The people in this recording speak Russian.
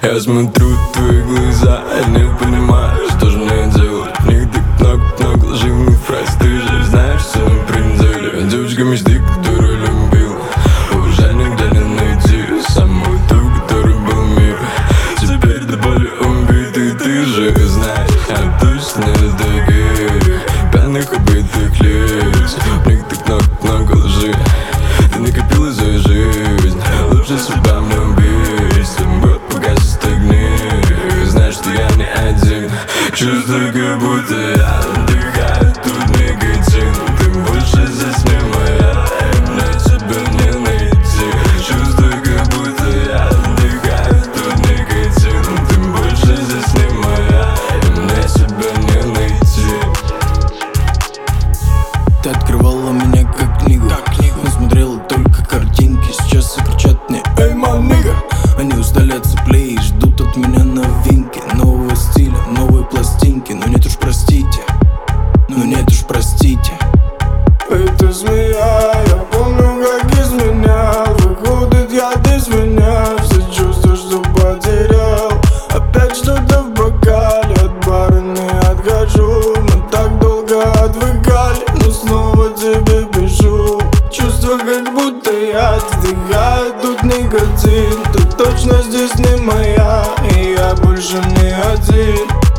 Я смотрю в твои глаза, я не понимаю, что же мне делать. В них так много лживых фраз. Ты же знаешь, что на пределе. Девочка мечты, которую любил, уже нигде не найти. Самую ту, которой был мир, теперь до боли убитый. Ты же знаешь, я точно не таких пьяных убитых лиц. В них так много лжи. Ты накопила свою жизнь, лучше себя мне убить. С тобой пока стагни, знаешь, что я не один. Чувствую, как будто я отдыхаю, тут никотин. Ты больше здесь не моя, и мне тебя не найти. Чувствую, как будто я отдыхаю, тут никотин. Ты больше здесь не моя, и мне тебя не найти. Ты открывала меня как книгу, но смотрела только картинки. Сейчас все кричат мне: эй, манига! Они устали от соплей и ждут от меня новинки, нового стиля, новые пластинки. Но нет уж простите, но нет уж простите. Это змея, я помню, как изменял. Выходит, я без меня, все чувства, что потерял. Опять что-то в бокале, от бара не отхожу. Мы так долго отвыкали, но снова тебе пишу. Чувство, как будто я отдыхаю, тут никотин. Ты точно здесь не моя, и я больше не один.